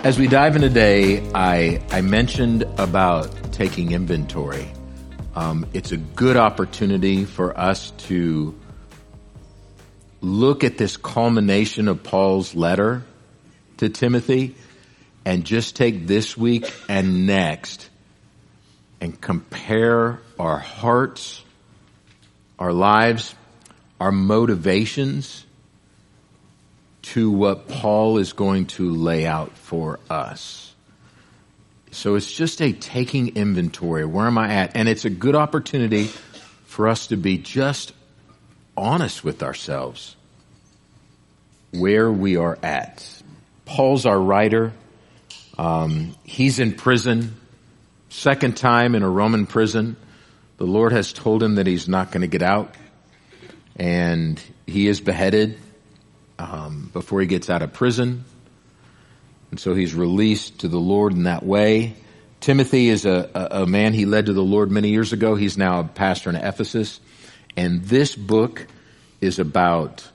As we dive in today, I mentioned about taking inventory. It's a good opportunity for us to look at this culmination of Paul's letter to Timothy and just take this week and next and compare our hearts, our lives, our motivations to what Paul is going to lay out for us. So it's just a taking inventory. Where am I at? And it's a good opportunity for us to be just honest with ourselves, where we are at. Paul's our writer. He's in prison, second time in a Roman prison. The Lord has told him that he's not going to get out, and he is beheaded before he gets out of prison. And so he's released to the Lord in that way. Timothy is a man he led to the Lord many years ago. He's now a pastor in Ephesus. And this book is about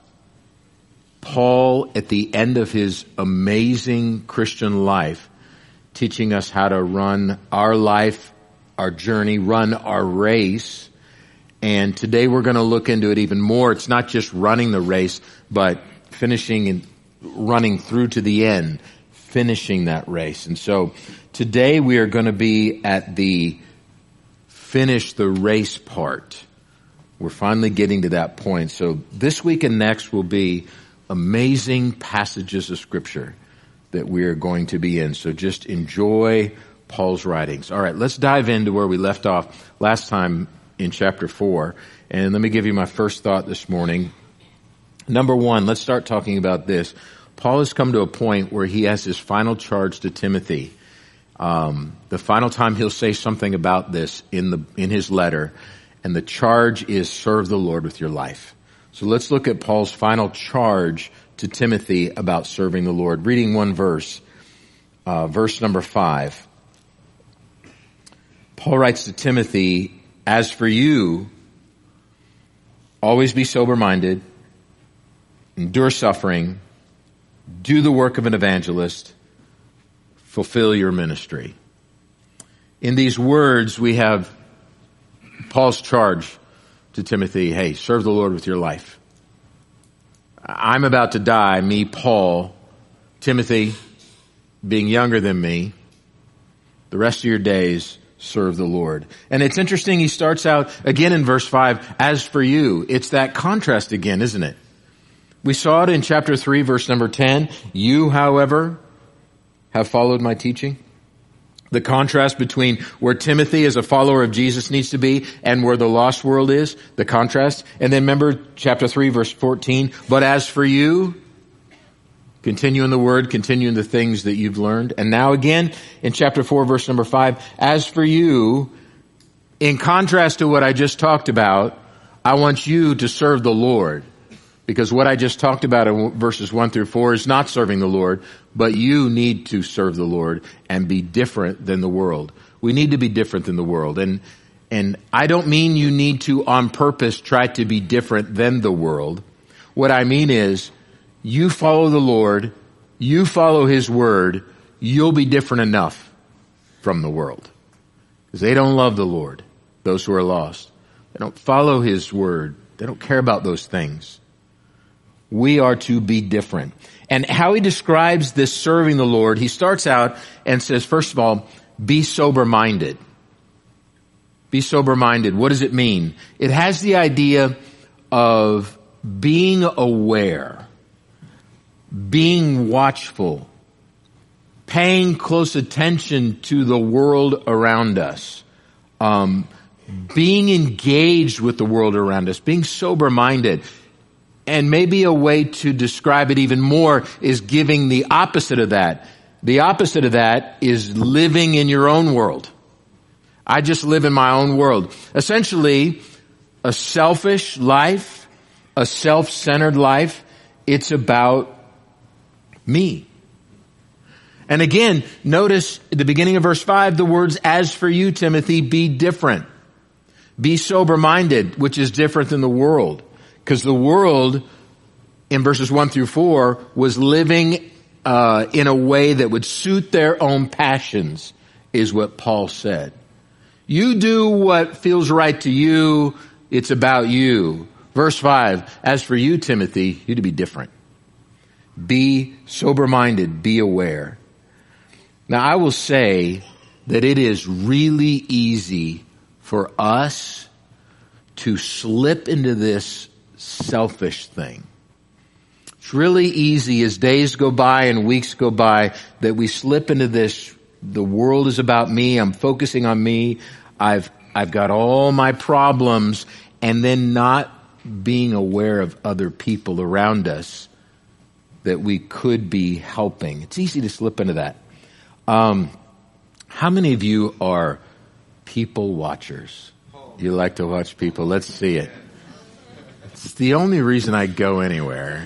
Paul at the end of his amazing Christian life, teaching us how to run our life, our journey, run our race. And today we're going to look into it even more. It's not just running the race, but finishing and running through to the end, finishing that race. And so today we are going to be at the finish the race part. We're finally getting to that point. So this week and next will be amazing passages of Scripture that we are going to be in. So just enjoy Paul's writings. All right, let's dive into where we left off last time in chapter 4. And let me give you my first thought this morning. Number one, let's start talking about this. Paul has come to a point where he has his final charge to Timothy. The final time he'll say something about this in his letter, and the charge is serve the Lord with your life. So let's look at Paul's final charge to Timothy about serving the Lord. Reading one verse, verse number 5. Paul writes to Timothy, "As for you, always be sober-minded, endure suffering, do the work of an evangelist, fulfill your ministry." In these words, we have Paul's charge to Timothy. Hey, serve the Lord with your life. I'm about to die, me, Paul. Timothy, being younger than me, the rest of your days, serve the Lord. And it's interesting, he starts out again in verse 5, as for you. It's that contrast again, isn't it? We saw it in chapter 3, verse number 10. You, however, have followed my teaching. The contrast between where Timothy as a follower of Jesus needs to be and where the lost world is, the contrast. And then remember chapter 3, verse 14. But as for you, continue in the word, continue in the things that you've learned. And now again in chapter 4, verse number 5. As for you, in contrast to what I just talked about, I want you to serve the Lord. Because what I just talked about in verses 1 through 4 is not serving the Lord, but you need to serve the Lord and be different than the world. We need to be different than the world. And I don't mean you need to on purpose try to be different than the world. What I mean is you follow the Lord, you follow His word, you'll be different enough from the world. Because they don't love the Lord, those who are lost. They don't follow His word. They don't care about those things. We are to be different. And how he describes this serving the Lord, he starts out and says, first of all, be sober-minded. Be sober-minded. What does it mean? It has the idea of being aware, being watchful, paying close attention to the world around us, being engaged with the world around us, being sober-minded. And maybe a way to describe it even more is giving the opposite of that. The opposite of that is living in your own world. I just live in my own world. Essentially, a selfish life, a self-centered life, it's about me. And again, notice at the beginning of verse 5, the words, as for you, Timothy, be different. Be sober-minded, which is different than the world. Because the world, in verses 1 through 4, was living in a way that would suit their own passions, is what Paul said. You do what feels right to you. It's about you. Verse 5, as for you, Timothy, you're to be different. Be sober-minded, be aware. Now, I will say that it is really easy for us to slip into this selfish thing. It's really easy as days go by and weeks go by that we slip into this, the world is about me, I'm focusing on me, I've got all my problems, and then not being aware of other people around us that we could be helping. It's easy to slip into that. How many of you are people watchers? You like to watch people? Let's see it. It's the only reason I go anywhere.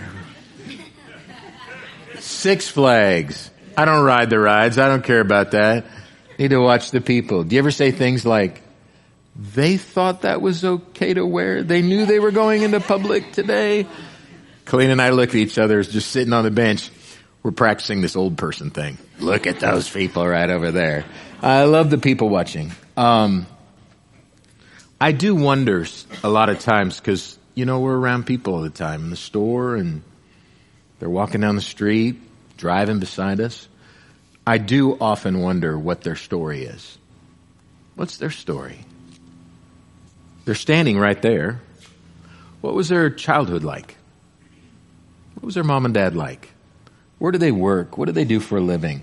Six Flags. I don't ride the rides. I don't care about that. Need to watch the people. Do you ever say things like, they thought that was okay to wear? They knew they were going into public today? Colleen and I look at each other as just sitting on the bench. We're practicing this old person thing. Look at those people right over there. I love the people watching. I do wonder a lot of times because, we're around people all the time in the store and they're walking down the street, driving beside us. I do often wonder what their story is. What's their story? They're standing right there. What was their childhood like? What was their mom and dad like? Where do they work? What do they do for a living?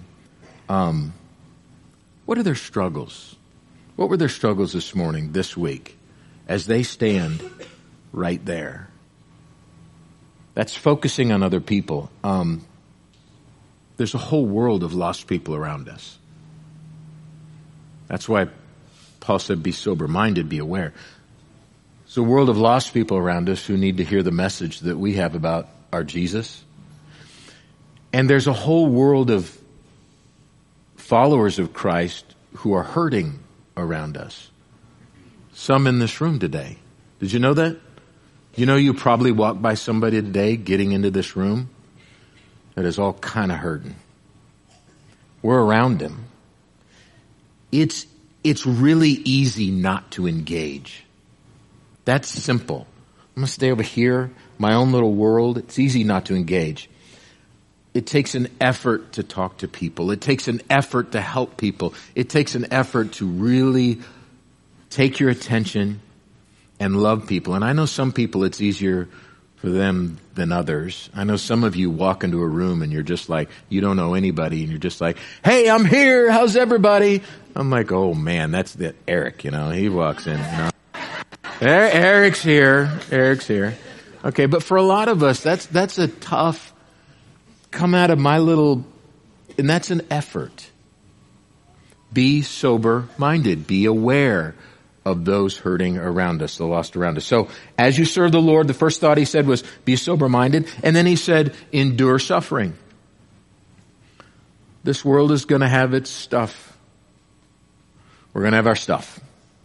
What are their struggles? What were their struggles this morning, this week, as they stand right there? That's focusing on other people. There's a whole world of lost people around us. That's why Paul said, be sober-minded, be aware. There's a world of lost people around us who need to hear the message that we have about our Jesus. And there's a whole world of followers of Christ who are hurting around us. Some in this room today. Did you know that? You probably walked by somebody today getting into this room that is all kind of hurting. We're around them. It's really easy not to engage. That's simple. I'm going to stay over here, my own little world. It's easy not to engage. It takes an effort to talk to people. It takes an effort to help people. It takes an effort to really take your attention and love people. And I know some people it's easier for them than others. I know some of you walk into a room and you're just like, you don't know anybody and you're just like, hey, I'm here. How's everybody? I'm like, oh man, that's the Eric, he walks in, Eric's here. Okay. But for a lot of us, that's a tough come out of my little, and that's an effort. Be sober-minded. Be aware of those hurting around us, the lost around us. So as you serve the Lord, the first thought he said was be sober-minded. And then he said, endure suffering. This world is going to have its stuff. We're going to have our stuff.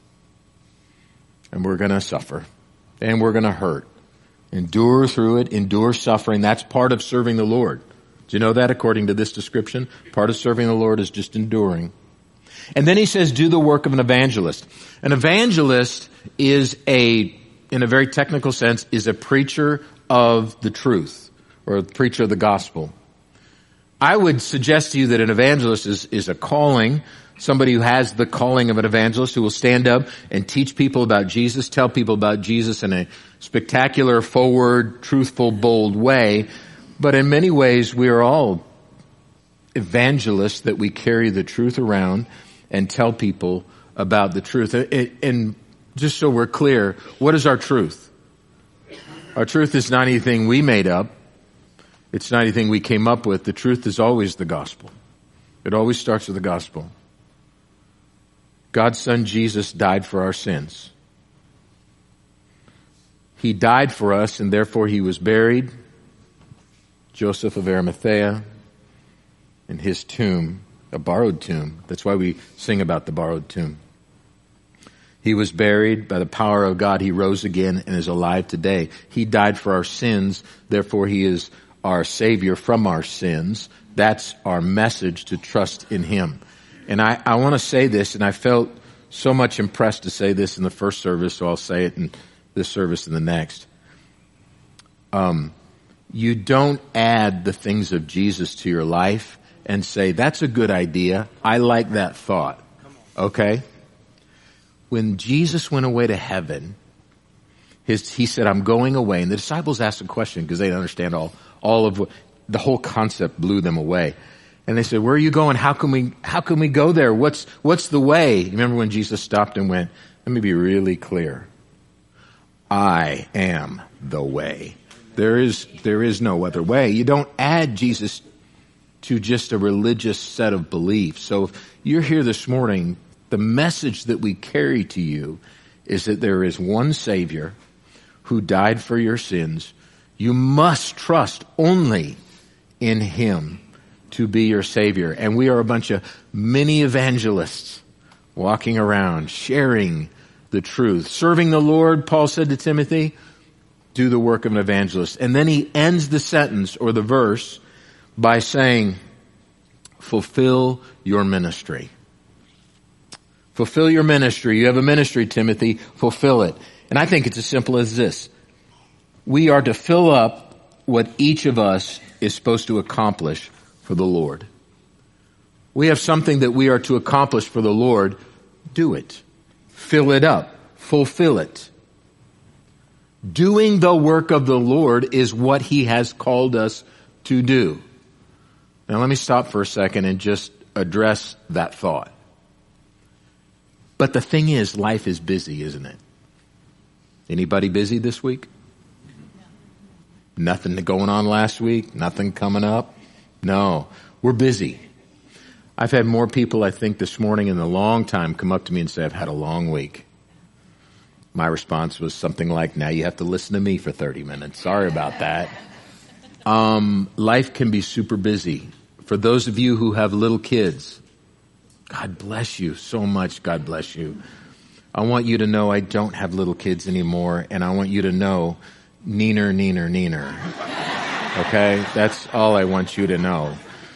And we're going to suffer. And we're going to hurt. Endure through it. Endure suffering. That's part of serving the Lord. Do you know that according to this description? Part of serving the Lord is just enduring. And then he says, do the work of an evangelist. An evangelist is in a very technical sense, is a preacher of the truth or a preacher of the gospel. I would suggest to you that an evangelist is a calling, somebody who has the calling of an evangelist who will stand up and teach people about Jesus, tell people about Jesus in a spectacular, forward, truthful, bold way. But in many ways, we are all evangelists that we carry the truth around and tell people about the truth. And just so we're clear, what is our truth? Our truth is not anything we made up. It's not anything we came up with. The truth is always the gospel. It always starts with the gospel. God's Son Jesus died for our sins. He died for us and therefore he was buried. Joseph of Arimathea in his tomb, a borrowed tomb. That's why we sing about the borrowed tomb. He was buried. By the power of God, he rose again and is alive today. He died for our sins. Therefore, he is our Savior from our sins. That's our message, to trust in him. And I want to say this, and I felt so much impressed to say this in the first service, so I'll say it in this service and the next. You don't add the things of Jesus to your life and say, that's a good idea. I like that thought. Okay? When Jesus went away to heaven, he said, I'm going away. And the disciples asked a question because they didn't understand all of what, the whole concept blew them away. And they said, where are you going? How can we go there? What's the way? You remember when Jesus stopped and went, let me be really clear. I am the way. There is no other way. You don't add Jesus to just a religious set of beliefs. So if you're here this morning, the message that we carry to you is that there is one Savior who died for your sins. You must trust only in him to be your Savior. And we are a bunch of mini evangelists walking around, sharing the truth, serving the Lord. Paul said to Timothy, do the work of an evangelist. And then he ends the sentence or the verse by saying, fulfill your ministry. Fulfill your ministry. You have a ministry, Timothy. Fulfill it. And I think it's as simple as this. We are to fill up what each of us is supposed to accomplish for the Lord. We have something that we are to accomplish for the Lord. Do it. Fill it up. Fulfill it. Doing the work of the Lord is what he has called us to do. Now let me stop for a second and just address that thought. But the thing is, life is busy, isn't it? Anybody busy this week? Nothing going on last week? Nothing coming up? No, we're busy. I've had more people, I think, this morning in a long time come up to me and say, I've had a long week. My response was something like, now you have to listen to me for 30 minutes. Sorry about that. Life can be super busy. For those of you who have little kids, God bless you so much. God bless you. I want you to know I don't have little kids anymore, and I want you to know neener, neener, neener. Okay? That's all I want you to know.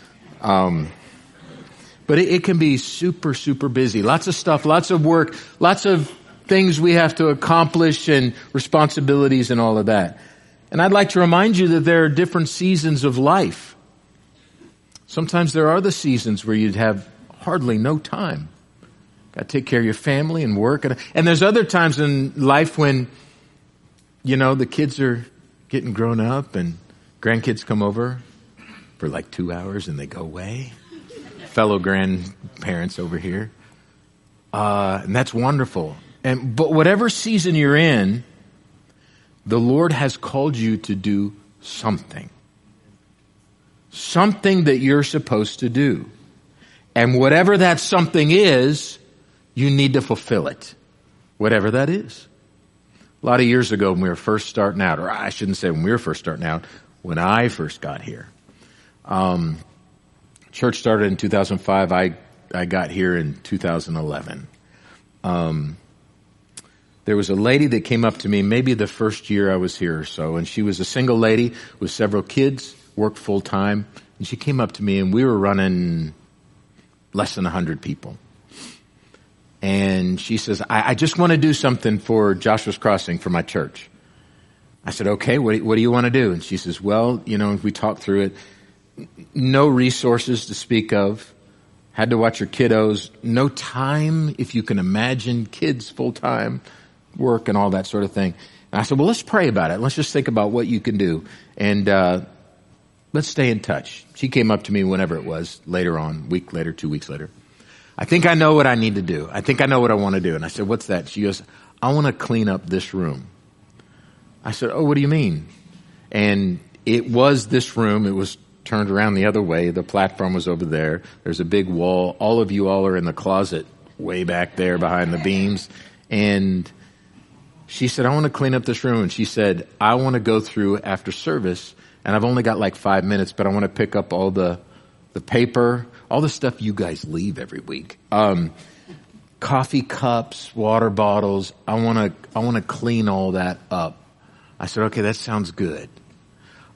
But it can be super, super busy. Lots of stuff, lots of work, lots of things we have to accomplish and responsibilities and all of that. And I'd like to remind you that there are different seasons of life. Sometimes there are the seasons where you'd have hardly no time. Got to take care of your family and work. And there's other times in life when, you know, the kids are getting grown up and grandkids come over for like 2 hours and they go away. Fellow grandparents over here. And that's wonderful. But whatever season you're in, the Lord has called you to do something. Something that you're supposed to do. And whatever that something is, you need to fulfill it. Whatever that is. A lot of years ago when we were first starting out, or I shouldn't say when we were first starting out, when I first got here. Church started in 2005. I got here in 2011. There was a lady that came up to me maybe the first year I was here or so, and she was a single lady with several kids, worked full time, and she came up to me and we were running less than 100 people. And she says, I just want to do something for Joshua's Crossing for my church. I said, okay, what do you want to do? And she says, well, you know, we talked through it. No resources to speak of. Had to watch your kiddos. No time, if you can imagine, kids full time, work and all that sort of thing. And I said, well, let's pray about it. Let's just think about what you can do. And let's stay in touch. She came up to me whenever it was, later on, week later, 2 weeks later. I think I know what I need to do. I think I know what I want to do. And I said, what's that? She goes, I want to clean up this room. I said, oh, what do you mean? And it was this room. It was turned around the other way. The platform was over there. There's a big wall. All of you all are in the closet way back there behind the beams. And she said, I want to clean up this room. And she said, I want to go through after service. And I've only got like 5 minutes, but I want to pick up all the paper, all the stuff you guys leave every week. Coffee cups, water bottles. I want to clean all that up. I said, okay, that sounds good.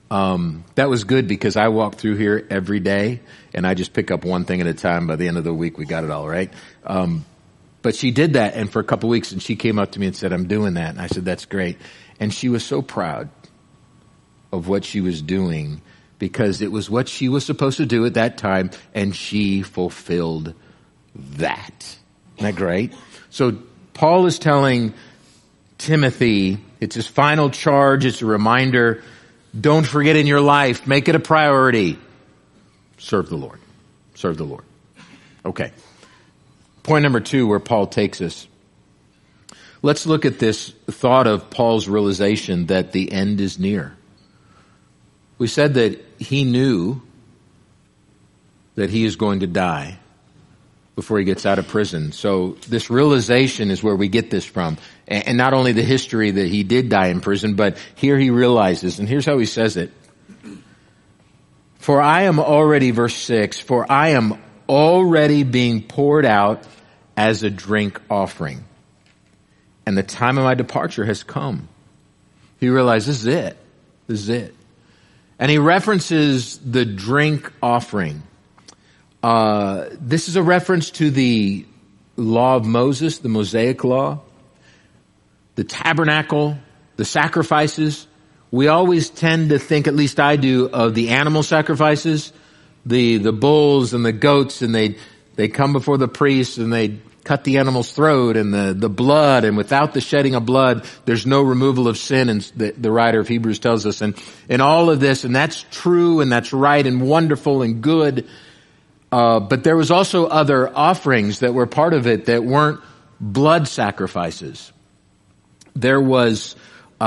That was good because I walk through here every day and I just pick up one thing at a time. By the end of the week, we got it all right. But she did that, and for a couple of weeks, and she came up to me and said, I'm doing that. And I said, that's great. And she was so proud of what she was doing because it was what she was supposed to do at that time, and she fulfilled that. Isn't that great? So Paul is telling Timothy, it's his final charge, it's a reminder, don't forget in your life, make it a priority. Serve the Lord. Serve the Lord. Okay. Point number 2, where Paul takes us. Let's look at this thought of Paul's realization that the end is near. We said that he knew that he is going to die before he gets out of prison. So this realization is where we get this from. And not only the history that he did die in prison, but here he realizes, and here's how he says it. For I am already, verse 6, for I am already being poured out as a drink offering. And the time of my departure has come. He realized this is it. This is it. And he references the drink offering. This is a reference to the law of Moses, the Mosaic law, the tabernacle, the sacrifices. We always tend to think, at least I do, of the animal sacrifices, the bulls and the goats, and they come before the priest and they cut the animal's throat and the blood, and without the shedding of blood, there's no removal of sin, and the writer of Hebrews tells us, and all of this, and that's true and that's right and wonderful and good. But there was also other offerings that were part of it that weren't blood sacrifices. There was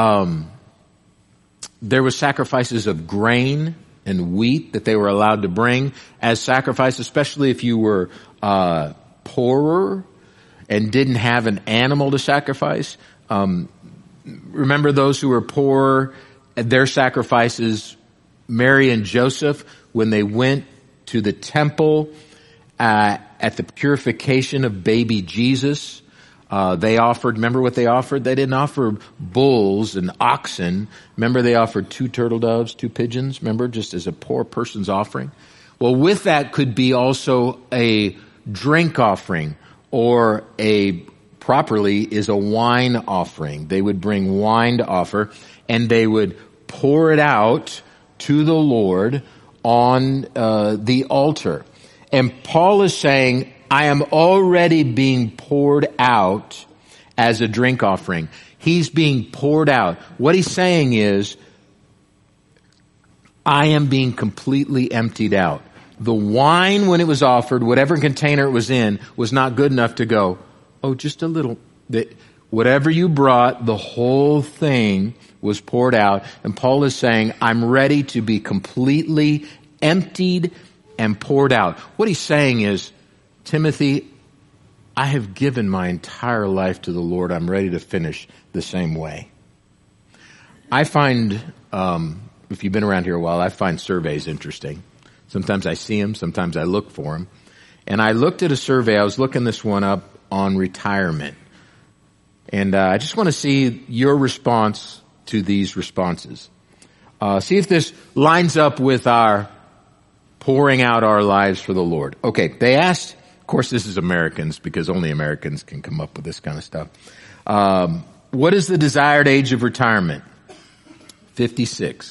sacrifices of grain and wheat that they were allowed to bring as sacrifice, especially if you were poorer and didn't have an animal to sacrifice. Remember those who were poor, their sacrifices, Mary and Joseph, when they went to the temple at the purification of baby Jesus, they offered, remember what they offered? They didn't offer bulls and oxen. Remember they offered 2 turtle doves, 2 pigeons, remember, just as a poor person's offering? Well, with that could be also a drink offering, or properly is a wine offering. They would bring wine to offer, and they would pour it out to the Lord on the altar. And Paul is saying, I am already being poured out as a drink offering. He's being poured out. What he's saying is, I am being completely emptied out. The wine, when it was offered, whatever container it was in, was not good enough to go, oh, just a little. Whatever you brought, the whole thing was poured out. And Paul is saying, I'm ready to be completely emptied and poured out. What he's saying is, Timothy, I have given my entire life to the Lord. I'm ready to finish the same way. I find, if you've been around here a while, I find surveys interesting. Sometimes I see them, sometimes I look for them. And I looked at a survey, I was looking this one up on retirement. And I just want to see your response to these responses. See if this lines up with our pouring out our lives for the Lord. Okay, they asked, of course this is Americans, because only Americans can come up with this kind of stuff. What is the desired age of retirement? 56.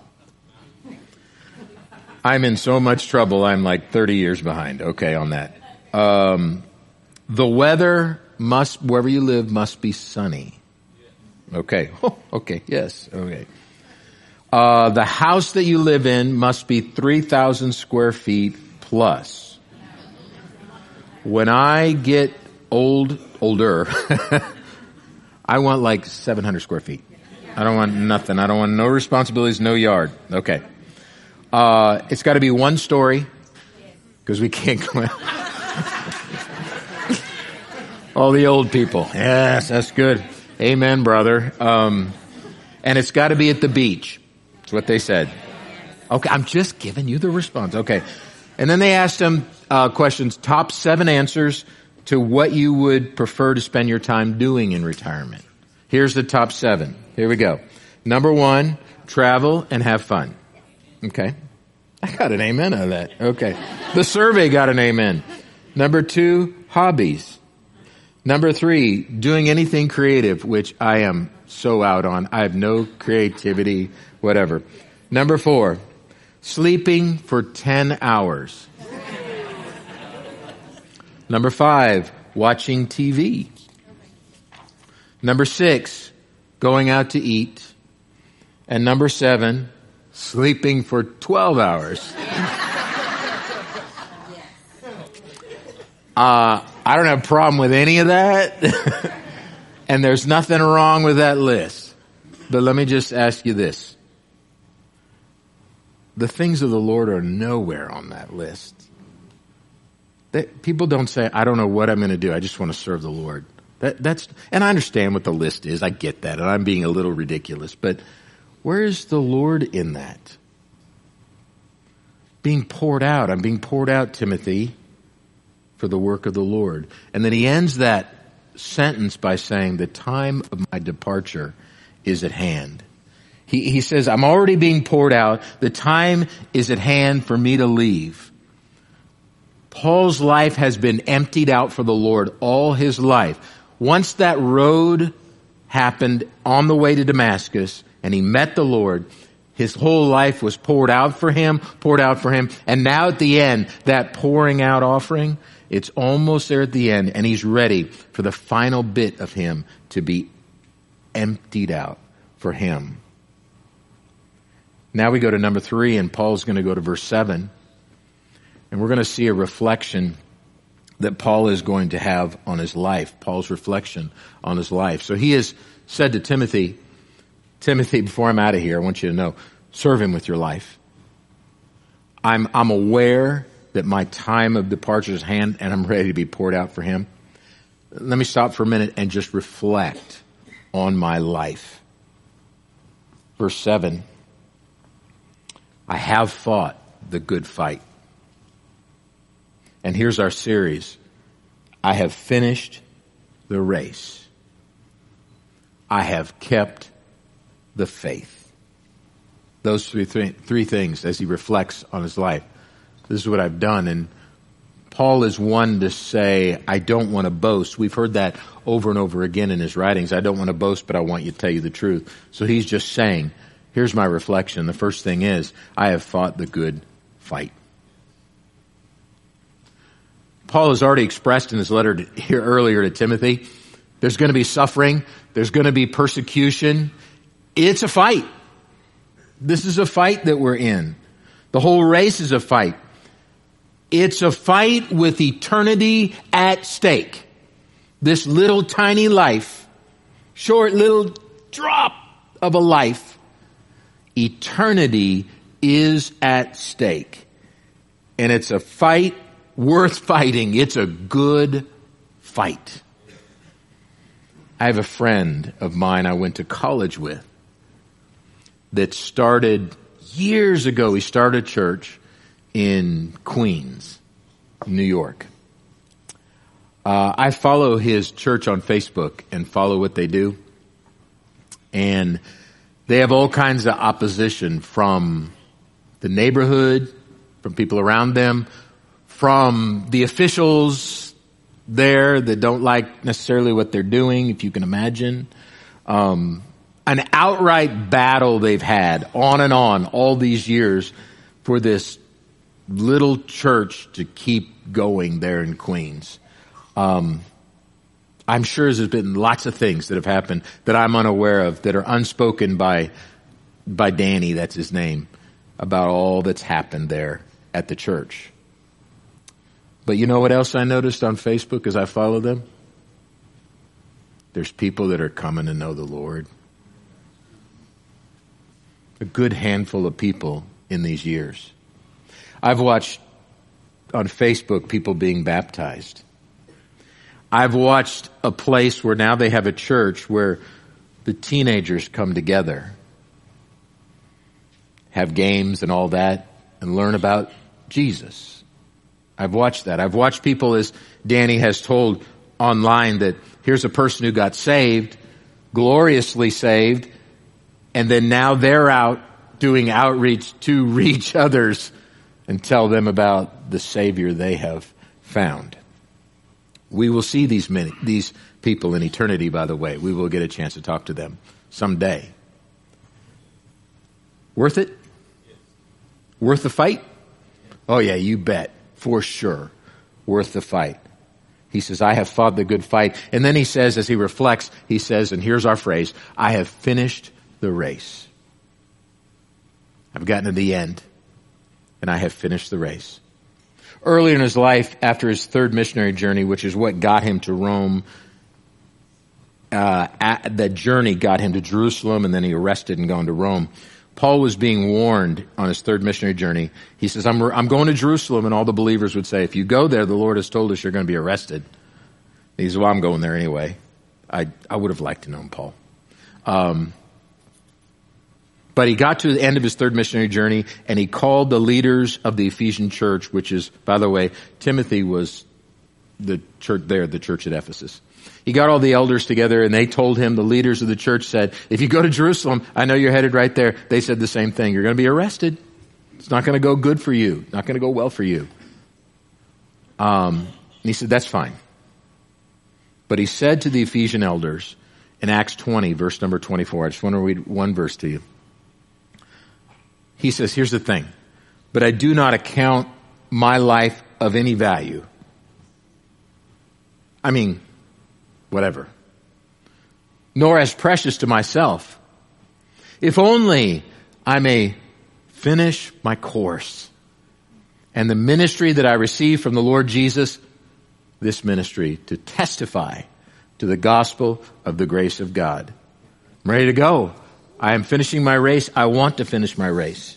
I'm in so much trouble, I'm like 30 years behind. Okay, on that. The weather wherever you live, must be sunny. Okay. Oh, okay, yes, okay. The house that you live in must be 3,000 square feet plus. When I get older, I want like 700 square feet. I don't want nothing. I don't want no responsibilities, no yard. Okay. It's got to be 1 story, because we can't go out. All the old people. Yes, that's good. Amen, brother. And it's got to be at the beach. That's what they said. Okay, I'm just giving you the response. Okay. And then they asked them questions, top 7 answers to what you would prefer to spend your time doing in retirement. Here's the top 7. Here we go. Number 1, travel and have fun. Okay. I got an amen out of that. Okay. The survey got an amen. Number 2, hobbies. Number 3, doing anything creative, which I am so out on. I have no creativity, whatever. Number 4, sleeping for 10 hours. Number 5, watching TV. Number 6, going out to eat. And number 7, sleeping for 12 hours. I don't have a problem with any of that. And there's nothing wrong with that list. But let me just ask you this. The things of the Lord are nowhere on that list. People don't say, I don't know what I'm going to do. I just want to serve the Lord. And I understand what the list is. I get that. And I'm being a little ridiculous. But where is the Lord in that? Being poured out. I'm being poured out, Timothy, for the work of the Lord. And then he ends that sentence by saying, the time of my departure is at hand. He says, I'm already being poured out. The time is at hand for me to leave. Paul's life has been emptied out for the Lord all his life. Once that road happened on the way to Damascus and he met the Lord, his whole life was poured out for him. And now at the end, that pouring out offering, it's almost there at the end, and he's ready for the final bit of him to be emptied out for him. Now we go to number 3, and Paul's going to go to verse 7. And we're going to see a reflection that Paul is going to have on his life. Paul's reflection on his life. So he has said to Timothy, before I'm out of here, I want you to know, serve him with your life. I'm aware that my time of departure is at hand and I'm ready to be poured out for him. Let me stop for a minute and just reflect on my life. Verse 7, I have fought the good fight. And here's our series. I have finished the race. I have kept the faith. Those three things as he reflects on his life. This is what I've done. And Paul is one to say, I don't want to boast. We've heard that over and over again in his writings. I don't want to boast, but I want you to tell you the truth. So he's just saying, here's my reflection. The first thing is, I have fought the good fight. Paul has already expressed in his letter here earlier to Timothy, there's going to be suffering. There's going to be persecution. It's a fight. This is a fight that we're in. The whole race is a fight. It's a fight with eternity at stake. This little tiny life, short little drop of a life, eternity is at stake. And it's a fight worth fighting. It's a good fight. I have a friend of mine I went to college with that started years ago. He started a church in Queens, New York. I follow his church on Facebook and follow what they do. And they have all kinds of opposition from the neighborhood, from people around them, from the officials there that don't like necessarily what they're doing, if you can imagine. An outright battle they've had on and on all these years for this little church to keep going there in Queens. I'm sure there's been lots of things that have happened that I'm unaware of that are unspoken by Danny, that's his name, about all that's happened there at the church. But you know what else I noticed on Facebook as I follow them? There's people that are coming to know the Lord. A good handful of people in these years. I've watched on Facebook people being baptized. I've watched a place where now they have a church where the teenagers come together, have games and all that, and learn about Jesus. I've watched that. I've watched people, as Danny has told online, that here's a person who got saved, gloriously saved, And then now they're out doing outreach to reach others and tell them about the Savior they have found. We will see these people in eternity, by the way. We will get a chance to talk to them someday. Worth it? Worth the fight? Oh yeah, you bet. For sure. Worth the fight. He says, I have fought the good fight. And then he says, as he reflects, he says, and here's our phrase, I have finished the race. I've gotten to the end, and I have finished the race. Earlier in his life, after his third missionary journey, which is what got him to Rome, that journey got him to Jerusalem, and then he arrested and gone to Rome. Paul was being warned on his third missionary journey. He says, I'm going to Jerusalem, and all the believers would say, if you go there, the Lord has told us you're going to be arrested. He says, well, I'm going there anyway. I would have liked to know Paul. But he got to the end of his third missionary journey, and he called the leaders of the Ephesian church, which is, by the way, Timothy was the church there, the church at Ephesus. He got all the elders together, and they told him, the leaders of the church said, if you go to Jerusalem, I know you're headed right there. They said the same thing. You're going to be arrested. It's not going to go good for you. Not going to go well for you. And he said, that's fine. But he said to the Ephesian elders in Acts 20, verse number 24, I just want to read one verse to you. He says, here's the thing, but I do not account my life of any value. I mean, whatever. Nor as precious to myself, if only I may finish my course and the ministry that I received from the Lord Jesus, this ministry to testify to the gospel of the grace of God. I'm ready to go. I am finishing my race. I want to finish my race.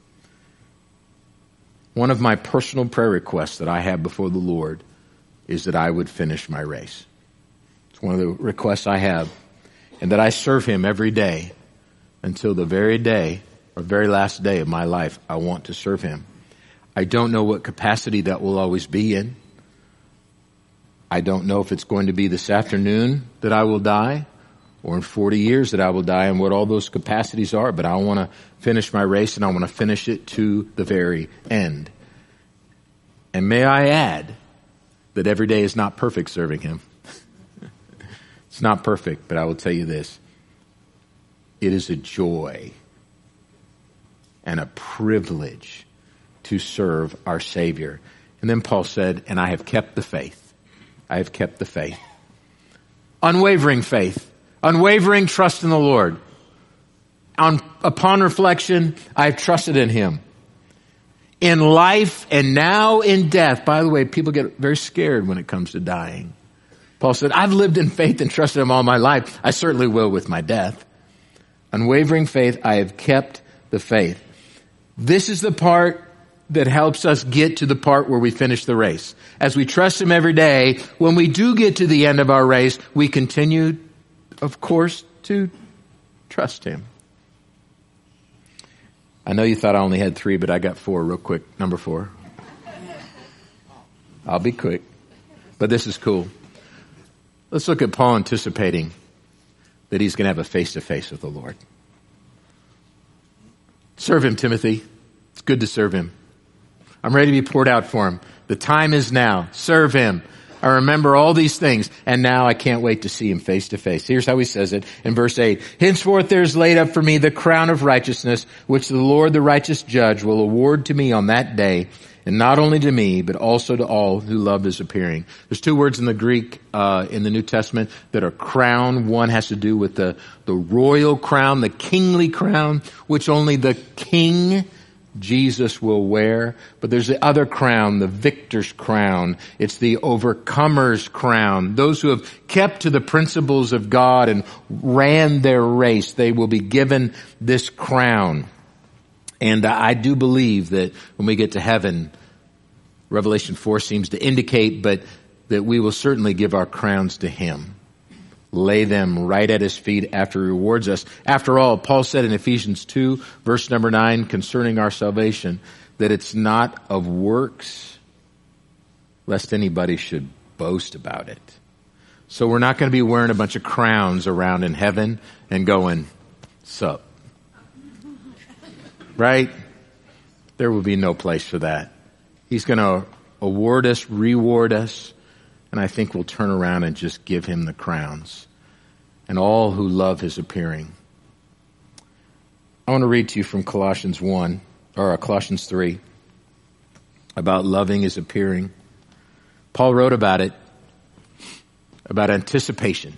One of my personal prayer requests that I have before the Lord is that I would finish my race. It's one of the requests I have, and that I serve Him every day until the very day or very last day of my life. I want to serve Him. I don't know what capacity that will always be in. I don't know if it's going to be this afternoon that I will die, or in 40 years that I will die, and what all those capacities are, but I want to finish my race, and I want to finish it to the very end. And may I add that every day is not perfect serving Him. It's not perfect, but I will tell you this. It is a joy and a privilege to serve our Savior. And then Paul said, and I have kept the faith. I have kept the faith. Unwavering faith. Unwavering trust in the Lord. Upon reflection, I have trusted in Him. In life and now in death. By the way, people get very scared when it comes to dying. Paul said, I've lived in faith and trusted Him all my life. I certainly will with my death. Unwavering faith, I have kept the faith. This is the part that helps us get to the part where we finish the race. As we trust Him every day, when we do get to the end of our race, we continue, of course, to trust Him. I know you thought I only had 3, but I got 4 real quick. Number 4. I'll be quick, but this is cool. Let's look at Paul anticipating that he's going to have a face-to-face with the Lord. Serve Him, Timothy. It's good to serve Him. I'm ready to be poured out for Him. The time is now. Serve Him. I remember all these things, and now I can't wait to see Him face to face. Here's how he says it in verse 8. Henceforth there is laid up for me the crown of righteousness, which the Lord, the righteous judge, will award to me on that day, and not only to me, but also to all who love His appearing. There's 2 words in the Greek, in the New Testament that are crown. One has to do with the royal crown, the kingly crown, which only the king Jesus will wear. But there's the other crown, the victor's crown. It's the overcomer's crown. Those who have kept to the principles of God and ran their race, they will be given this crown. And I do believe that when we get to heaven, Revelation 4 seems to indicate, but that we will certainly give our crowns to Him. Lay them right at His feet after He rewards us. After all, Paul said in Ephesians 2, verse number 9, concerning our salvation, that it's not of works, lest anybody should boast about it. So we're not going to be wearing a bunch of crowns around in heaven and going, sup. right? There will be no place for that. He's going to award us, reward us, and I think we'll turn around and just give him the crowns. And all who love his appearing. I want to read to you from Colossians 3, about loving his appearing. Paul wrote about it, about anticipation.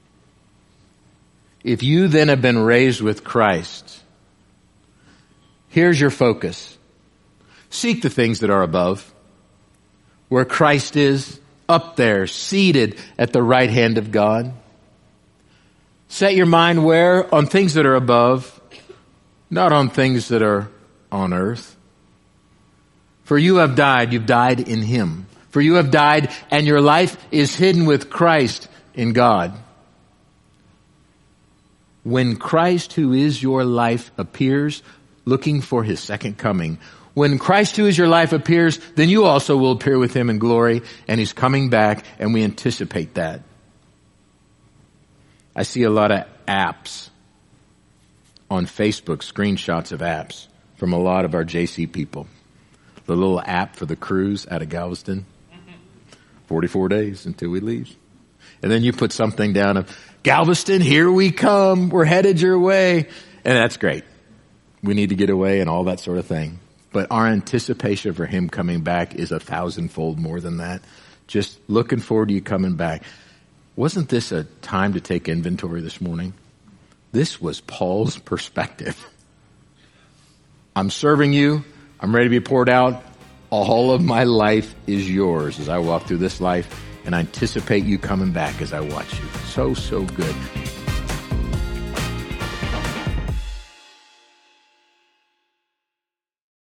If you then have been raised with Christ, here's your focus. Seek the things that are above, where Christ is, up there, seated at the right hand of God. Set your mind where? On things that are above, not on things that are on earth. For you have died, you've died in him. For you have died, and your life is hidden with Christ in God. When Christ, who is your life, appears, looking for his second coming, when Christ, who is your life, appears, then you also will appear with him in glory, and he's coming back, and we anticipate that. I see a lot of apps on Facebook, screenshots of apps from a lot of our JC people. The little app for the cruise out of Galveston. 44 days until we leave. And then you put something down of, Galveston, here we come. We're headed your way. And that's great. We need to get away and all that sort of thing. But our anticipation for him coming back is 1,000-fold more than that. Just looking forward to you coming back. Wasn't this a time to take inventory this morning? This was Paul's perspective. I'm serving you. I'm ready to be poured out. All of my life is yours as I walk through this life, and I anticipate you coming back as I watch you. So good.